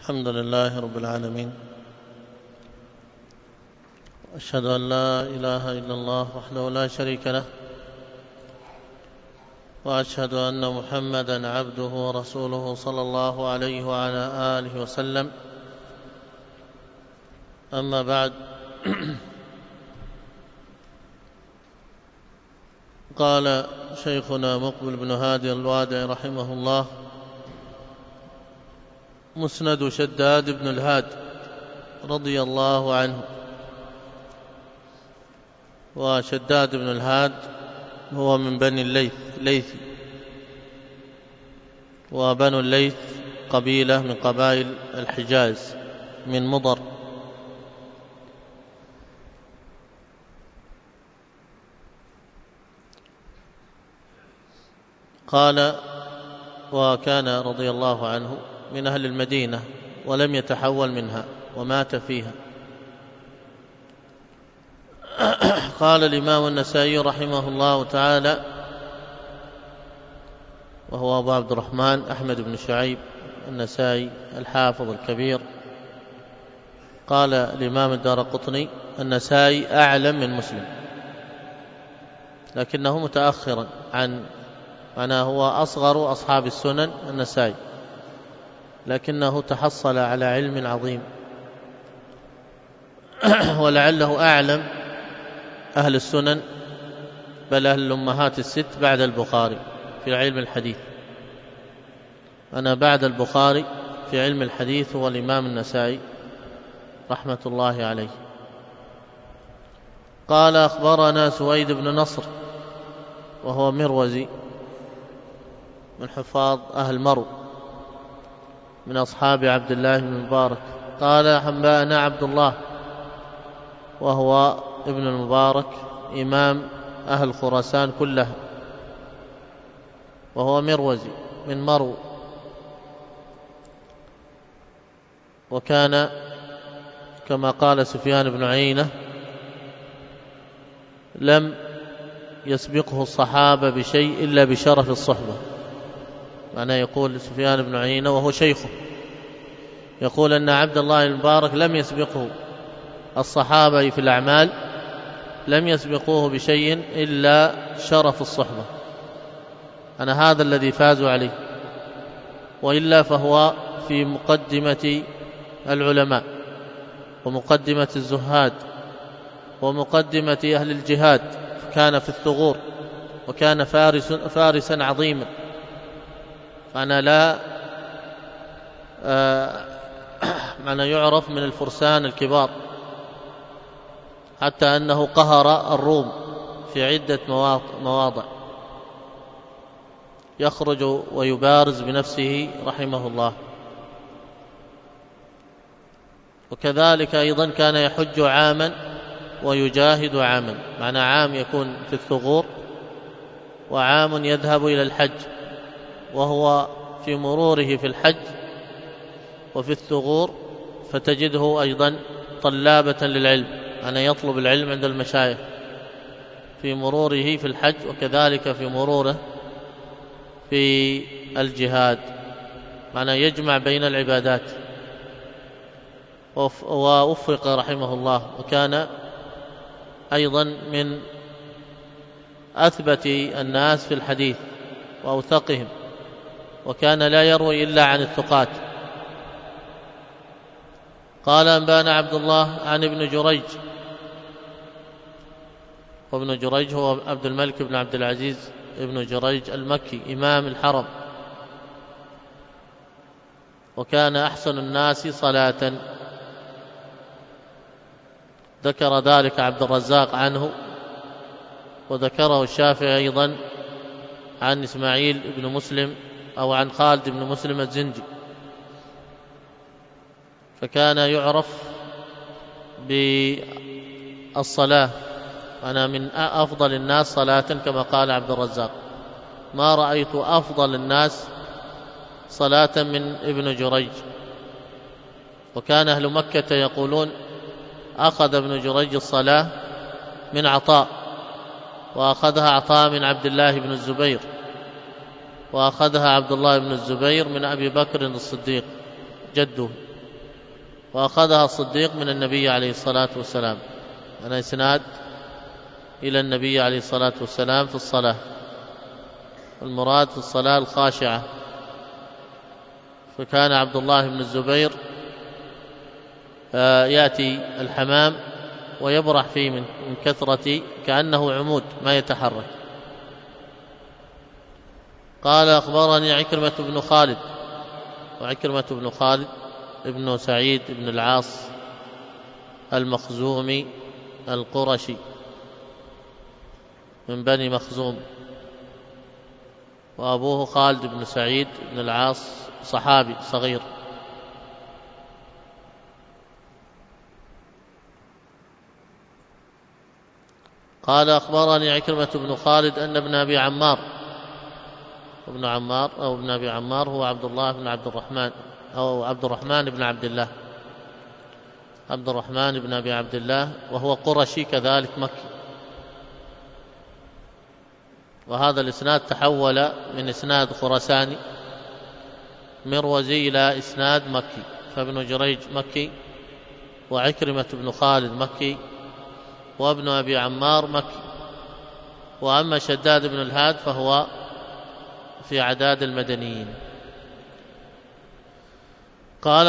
الحمد لله رب العالمين، أشهد أن لا إله إلا الله وحده لا شريك له، وأشهد أن محمدًا عبده ورسوله صلى الله عليه وعلى آله وسلم. أما بعد، قال شيخنا مقبل بن هادي الوادعي رحمه الله: مسند شداد بن الهاد رضي الله عنه. وشداد بن الهاد هو من بني الليث، وبنو الليث قبيلة من قبائل الحجاز من مضر. قال: وكان رضي الله عنه من أهل المدينة ولم يتحول منها ومات فيها. قال الإمام النسائي رحمه الله تعالى، وهو أبو عبد الرحمن أحمد بن شعيب النسائي الحافظ الكبير، قال الإمام الدارقطني: النسائي أعلم من مسلم، لكنه متأخرا معناه هو أصغر أصحاب السنن النسائي، لكنه تحصل على علم عظيم، ولعله أعلم أهل السنن، بل أهل الأمهات الست بعد البخاري في علم الحديث. أنا بعد البخاري في علم الحديث هو الإمام النسائي رحمة الله عليه. قال: أخبرنا سويد بن نصر، وهو مروزي من حفاظ أهل مرو من أصحاب عبد الله بن المبارك. قال: أنبأنا عبد الله، وهو ابن المبارك إمام أهل خراسان كلها، وهو مروزي من مرو، وكان كما قال سفيان بن عيينة: لم يسبقه الصحابة بشيء إلا بشرف الصحبة. معناه يقول سفيان بن عيينة وهو شيخه، يقول أن عبد الله المبارك لم يسبقه الصحابة في الأعمال، لم يسبقوه بشيء إلا شرف الصحبة. أنا هذا الذي فازوا عليه، وإلا فهو في مقدمة العلماء، ومقدمة الزهاد، ومقدمة أهل الجهاد. كان في الثغور، وكان فارسا عظيما. فأنا لا معنى يعرف من الفرسان الكبار، حتى أنه قهر الروم في عدة مواضع، يخرج ويبارز بنفسه رحمه الله. وكذلك أيضا كان يحج عاما ويجاهد عاما، معنى عام يكون في الثغور، وعام يذهب إلى الحج، وهو في مروره في الحج وفي الثغور فتجده أيضا طلابة للعلم، أنا يطلب العلم عند المشايخ في مروره في الحج، وكذلك في مروره في الجهاد، معنى يجمع بين العبادات. ووفق رحمه الله، وكان أيضا من أثبت الناس في الحديث وأوثقهم، وكان لا يروي إلا عن الثقات. قال: أنبانا عبد الله عن ابن جريج، وابن جريج هو عبد الملك بن عبد العزيز ابن جريج المكي إمام الحرم، وكان أحسن الناس صلاة. ذكر ذلك عبد الرزاق عنه، وذكره الشافعي أيضا عن إسماعيل بن مسلم أو عن خالد بن مسلم الزنجي. فكان يعرف بالصلاة، أنا من أفضل الناس صلاة كما قال عبد الرزاق، ما رأيت أفضل الناس صلاة من ابن جريج. وكان أهل مكة يقولون: أخذ ابن جريج الصلاة من عطاء، وأخذها عطاء من عبد الله بن الزبير، وأخذها عبد الله بن الزبير من أبي بكر الصديق جده وأخذها الصديق من النبي عليه الصلاة والسلام، أنا إسناد إلى النبي عليه الصلاة والسلام في الصلاة، المراد في الصلاة الخاشعة. فكان عبد الله بن الزبير يأتي الحمام ويبرح فيه من كثرة، كأنه عمود ما يتحرك. قال أخبرني عكرمة بن خالد، وعكرمة بن خالد ابن سعيد بن العاص المخزومي القرشي من بني مخزوم، وأبوه خالد بن سعيد بن العاص صحابي صغير. قال أخبرني عكرمة بن خالد أن ابن أبي عمار، ابن عمار أو ابن أبي عمار هو عبد الله بن عبد الرحمن، أو عبد الرحمن بن عبد الله، عبد الرحمن بن أبي عبد الله، وهو قرشي كذلك مكي. وهذا الإسناد تحول من إسناد خرساني مروزي إلى إسناد مكي، فابن جريج مكي، وعكرمة بن خالد مكي، وابن أبي عمار مكي. وأما شداد بن الهاد فهو في عداد المدنيين. قال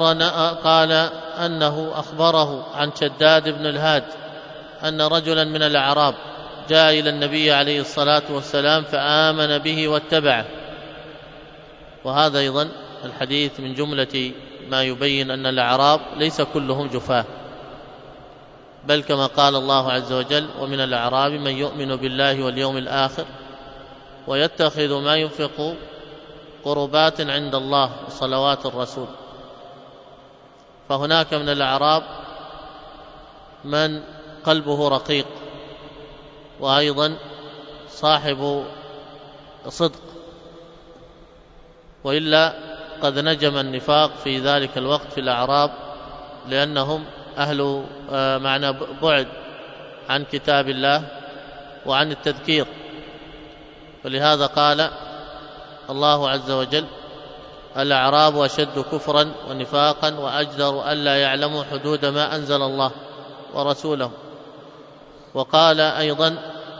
أنه أخبره عن شداد بن الهاد أن رجلا من الأعراب جاء إلى النبي عليه الصلاة والسلام فآمن به واتبعه. وهذا أيضا الحديث من جملة ما يبين أن الأعراب ليس كلهم جفاة، بل كما قال الله عز وجل: ومن الأعراب من يؤمن بالله واليوم الآخر ويتخذ ما ينفق قربات عند الله وصلوات الرسول. فهناك من الأعراب من قلبه رقيق، وأيضا صاحب صدق، وإلا قد نجم النفاق في ذلك الوقت في الأعراب، لأنهم أهل معنى بعد عن كتاب الله وعن التذكير. ولهذا قال الله عز وجل: الأعراب أشد كفرا ونفاقا وأجدر ألا يعلموا حدود ما أنزل الله ورسوله. وقال أيضا: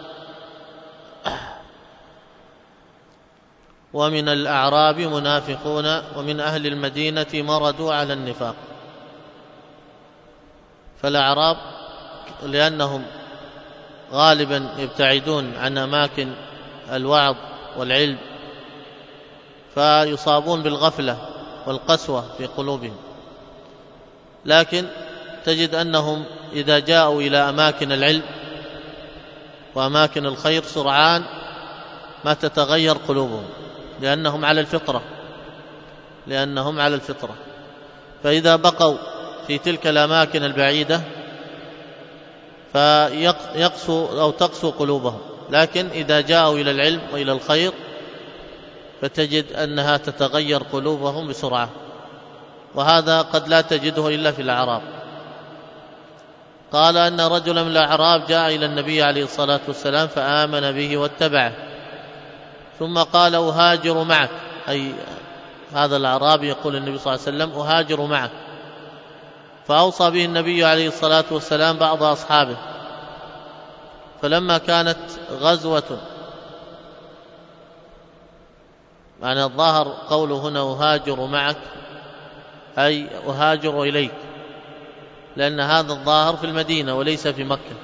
ومن الأعراب منافقون ومن أهل المدينة مردوا على النفاق. فالأعراب لأنهم غالبا يبتعدون عن أماكن الوعظ والعلم، فيصابون بالغفلة والقسوة في قلوبهم، لكن تجد أنهم إذا جاءوا إلى أماكن العلم وأماكن الخير سرعان ما تتغير قلوبهم، لأنهم على الفطرة. فإذا بقوا في تلك الأماكن البعيدة فيقسو أو تقسو قلوبهم، لكن إذا جاءوا إلى العلم وإلى الخير فتجد أنها تتغير قلوبهم بسرعة. وهذا قد لا تجده إلا في الأعراب. قال أن رجلا من الأعراب جاء إلى النبي عليه الصلاة والسلام فآمن به واتبعه، ثم قال: أهاجر معك، أي هذا الأعرابي يقول النبي صلى الله عليه وسلم: أهاجر معك. فأوصى به النبي عليه الصلاة والسلام بعض أصحابه. فلما كانت غزوة، معنى الظاهر قوله هنا أهاجر معك أي أهاجر إليك، لأن هذا الظاهر في المدينة وليس في مكة،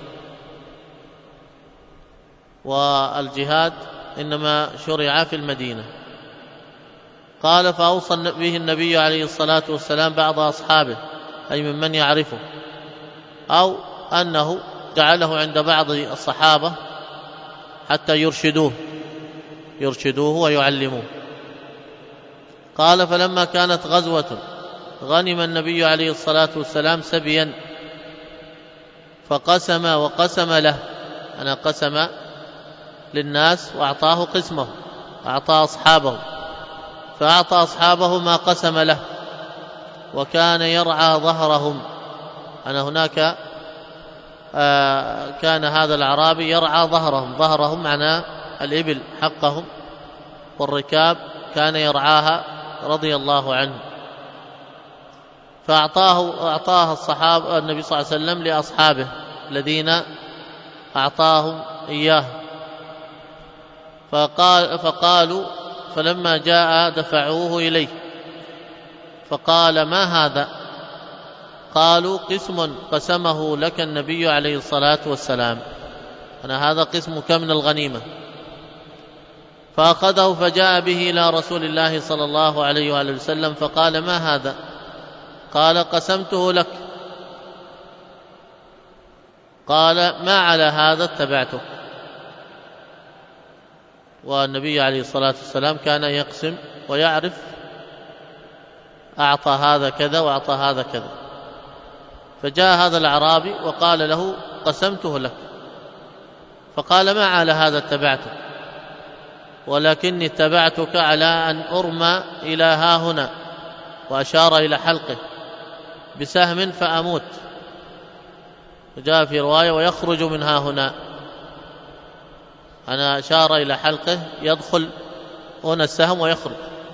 والجهاد إنما شرع في المدينة. قال: فأوصى به النبي عليه الصلاة والسلام بعض أصحابه، أي ممن يعرفه، أو أنه جعله عند بعض الصحابة حتى يرشدوه ويعلموه. قال: فلما كانت غزوة غنم النبي عليه الصلاة والسلام سبيا فقسم وقسم له، أنا قسم للناس وأعطاه قسمه، أعطى أصحابه، فأعطى أصحابه ما قسم له، وكان يرعى ظهرهم. أنا هناك كان هذا الأعرابي يرعى ظهرهم معناه الإبل حقهم والركاب كان يرعاها رضي الله عنه. فأعطاها الصحابة النبي صلى الله عليه وسلم لأصحابه الذين أعطاهم إياه. فقالوا فلما جاء دفعوه إليه فقال: ما هذا؟ قالوا: قسم قسمه لك النبي عليه الصلاة والسلام، هذا قسمك من الغنيمة. فأخذه فجاء به إلى رسول الله صلى الله عليه وآله وسلم فقال: ما هذا؟ قال: قسمته لك. قال: ما على هذا اتبعتك. والنبي عليه الصلاة والسلام كان يقسم ويعرف أعطى هذا كذا وأعطى هذا كذا. فجاء هذا الأعرابي وقال له: قسمته لك. فقال: ما على هذا اتبعتك، ولكني اتبعتك على أن أرمى إلى ها هنا، وأشار إلى حلقه بسهم فأموت. وجاء في رواية: ويخرج من ها هنا. أنا أشار إلى حلقه يدخل هنا السهم ويخرج.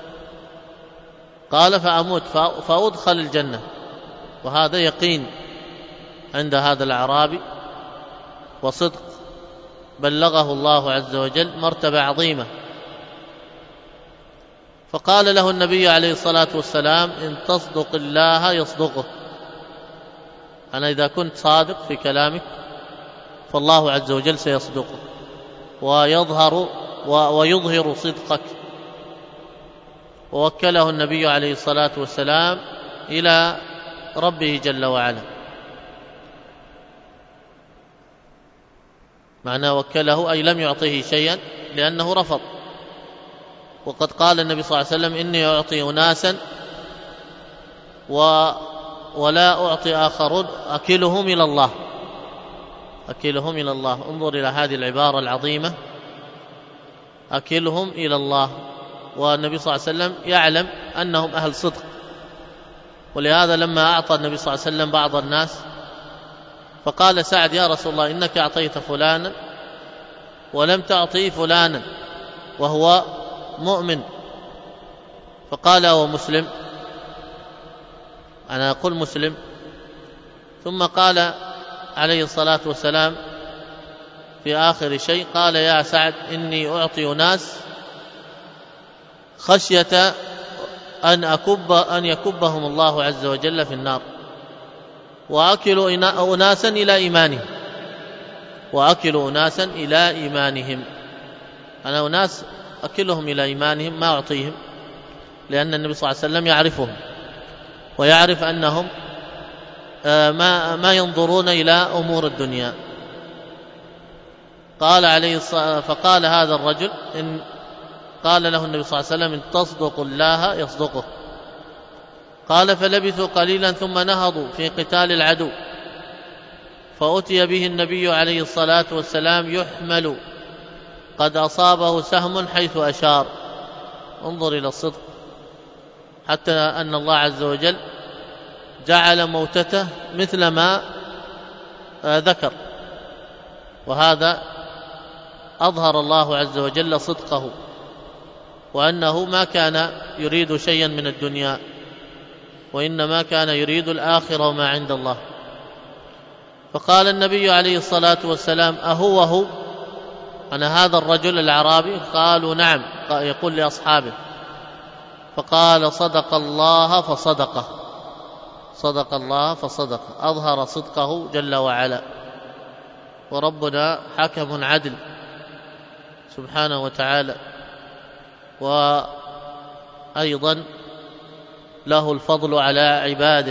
قال: فأموت فأدخل الجنة. وهذا يقين عند هذا الأعرابي وصدق بلغه الله عز وجل مرتبة عظيمة. فقال له النبي عليه الصلاة والسلام: إن تصدق الله يصدقه. أنا إذا كنت صادق في كلامك فالله عز وجل سيصدقه ويظهر صدقك. ووكله النبي عليه الصلاة والسلام إلى ربه جل وعلا. معنى وكله أي لم يعطيه شيئا لأنه رفض. وقد قال النبي صلى الله عليه وسلم: إني أعطي أناسا ولا أعطي آخرون أكلهم إلى الله. أكلهم إلى الله. انظر إلى هذه العبارة العظيمة: أكلهم إلى الله. والنبي صلى الله عليه وسلم يعلم أنهم أهل صدق، ولهذا لما أعطى النبي صلى الله عليه وسلم بعض الناس فقال سعد: يا رسول الله، إنك أعطيت فلانا ولم تعطي فلانا وهو مؤمن. فقال: هو مسلم؟ أنا أقول مسلم. ثم قال عليه الصلاة والسلام في آخر شيء، قال: يا سعد، إني أعطي ناس خشية أن يكبهم الله عز وجل في النار، وأكل أناسا إلى إيمانهم. أنا أناس أكلهم إلى إيمانهم، ما أعطيهم، لأن النبي صلى الله عليه وسلم يعرفهم ويعرف أنهم ما ينظرون إلى أمور الدنيا. فقال هذا الرجل قال له النبي صلى الله عليه وسلم: إن تصدق الله يصدقه. قال: فلبثوا قليلا ثم نهضوا في قتال العدو، فأتي به النبي عليه الصلاة والسلام يحمل قد أصابه سهم حيث أشار. انظر إلى الصدق، حتى أن الله عز وجل جعل موتته مثل ما ذكر. وهذا أظهر الله عز وجل صدقه، وأنه ما كان يريد شيئا من الدنيا، وإنما كان يريد الآخرة وما عند الله. فقال النبي عليه الصلاة والسلام: أهو أنا هذا الرجل الأعرابي؟ قالوا: نعم. يقول لأصحابه. فقال: صدق الله فصدقه. صدق الله فصدقه. أظهر صدقه جل وعلا. وربنا حكم عدل سبحانه وتعالى، وأيضا له الفضل على عباده،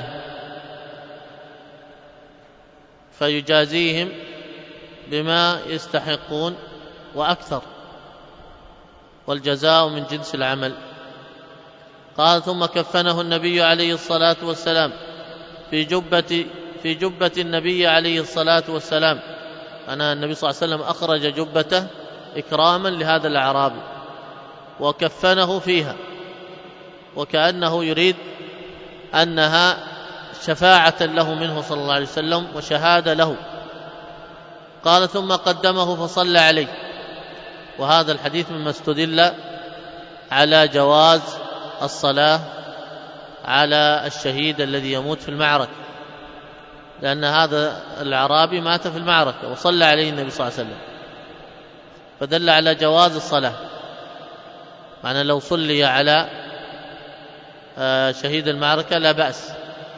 فيجازيهم بما يستحقون وأكثر، والجزاء من جنس العمل. قال: ثم كفنه النبي عليه الصلاة والسلام في جبة النبي عليه الصلاة والسلام. النبي صلى الله عليه وسلم أخرج جبته إكراما لهذا الأعرابي وكفنه فيها، وكأنه يريد أنها شفاعة له منه صلى الله عليه وسلم وشهادة له. قال: ثم قدمه فصلى عليه. وهذا الحديث مما استدل على جواز الصلاة على الشهيد الذي يموت في المعركة، لأن هذا الأعرابي مات في المعركة وصلى عليه النبي صلى الله عليه وسلم، فدل على جواز الصلاة. معنى لو صلي على شهيد المعركة لا بأس،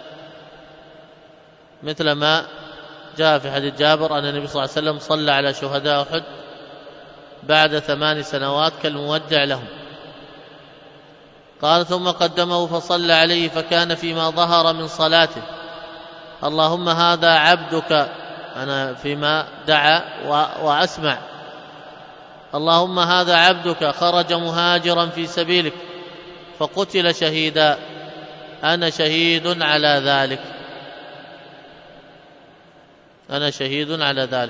مثل ما جاء في حديث جابر أن النبي صلى الله عليه وسلم صلى على شهداء أحد بعد 8 سنوات كالمودع لهم. قال ثم قدمه فصلى عليه فكان فيما ظهر من صلاته اللهم هذا عبدك، أنا فيما دعا وأسمع، اللهم هذا عبدك خرج مهاجرا في سبيلك فقتل شهيدا، أنا شهيد على ذلك، أنا شهيد على ذلك.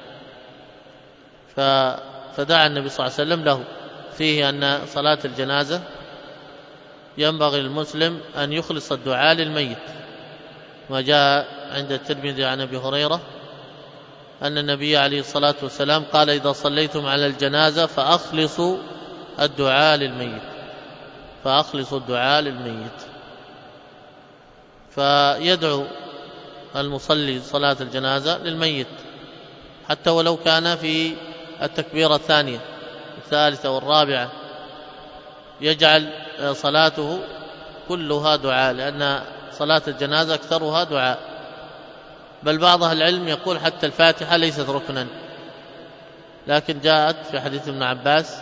فدعا النبي صلى الله عليه وسلم له. فيه أن صلاة الجنازة ينبغي للمسلم أن يخلص الدعاء للميت، ما جاء عند الترمذي عن أبي هريرة أن النبي عليه الصلاة والسلام قال إذا صليتم على الجنازة فأخلصوا الدعاء للميت، فأخلصوا الدعاء للميت. فيدعو المصلي صلاة الجنازة للميت حتى ولو كان في التكبيرة الثانية الثالثة والرابعة، يجعل صلاته كلها دعاء، لأن صلاة الجنازة أكثرها دعاء. بل بعض أهل العلم يقول حتى الفاتحة ليست ركنا، لكن جاءت في حديث ابن عباس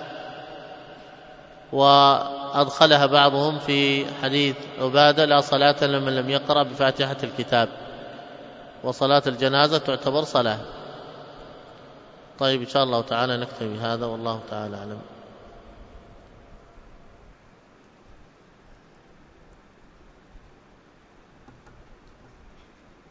وأدخلها بعضهم في حديث عبادة لا صلاة لمن لم يقرأ بفاتحة الكتاب، وصلاة الجنازة تعتبر صلاة. طيب إن شاء الله تعالى نكتفي بهذا، والله تعالى أعلم.